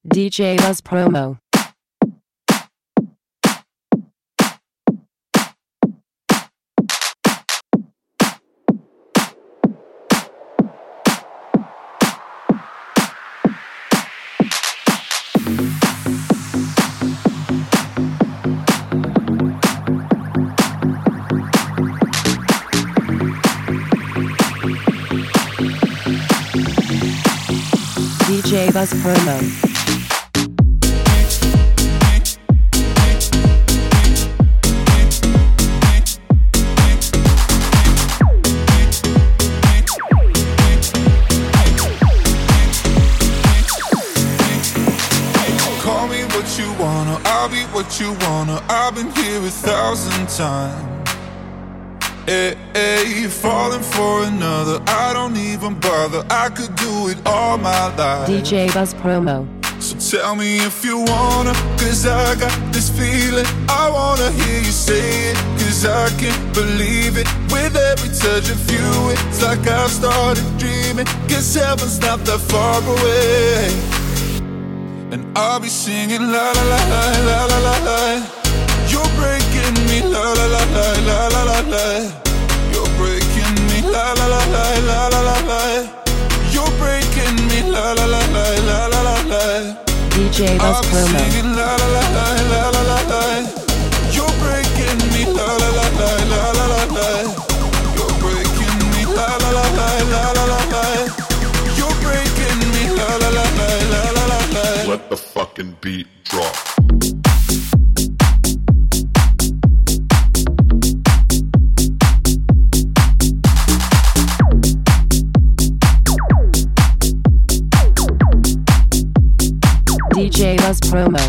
DJ Buzz Promo. DJ Buzz Promo. I'll be what you wanna. I've been here 1,000 times. Hey, falling for another. I don't even bother. I could do it all my life. DJ Buzz Promo. So tell me if you wanna, cause I got this feeling. I wanna hear you say it, cause I can't believe it. With every touch of you, it's like I've started dreaming. Guess heaven's not that far away. And I'll be singing la la la la la la la la. You're breaking me la la la la la la la la. You're breaking me la la la la la la la la. You're breaking me la la la la la la la la. DJ Buzz Promo. I'll be singing la la la la la la la la. You're breaking me la la la la la la la la. You're breaking me la la la la la la la la. You're breaking me la la la la la la la la. Let the fucking beat drop. DJ Buzz Promo.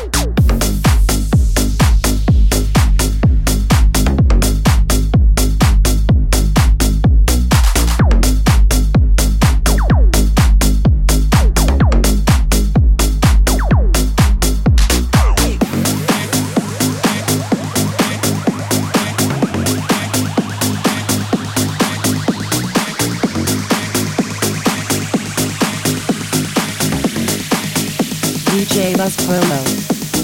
DJ Buzz Promo.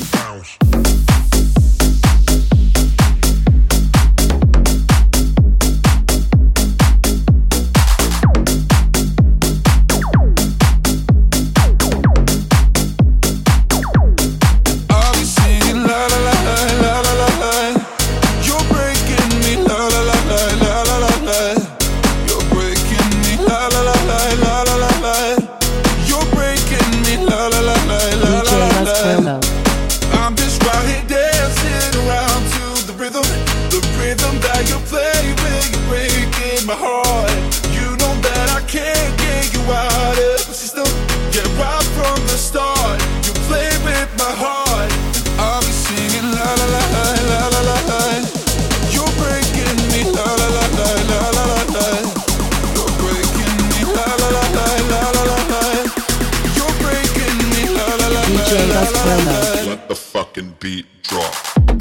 I'm just right here dancing around to the rhythm that you play when you're breaking my heart. You know that I can't get you out of the system. Yeah, right from the start, you play with my heart. I'll be singing la la la la la la la. You're breaking me la la la la la la la la. You're breaking me la la la la la la la la. You're breaking me la la la la la la la. Let the fucking beat drop.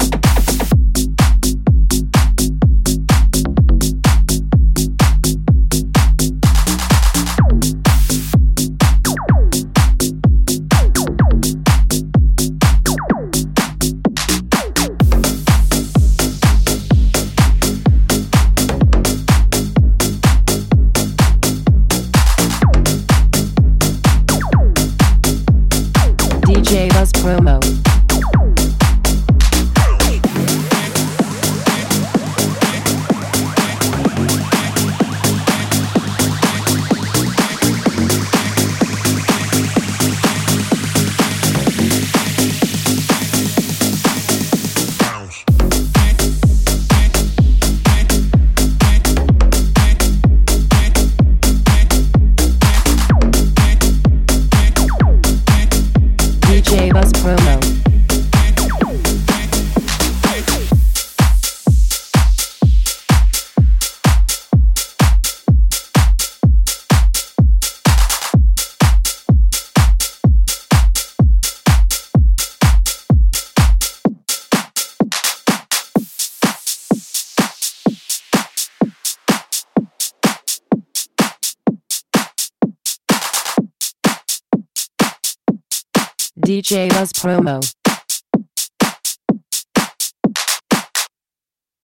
DJ Buzz Promo. DJ Buzz Promo. DJ Buzz Promo.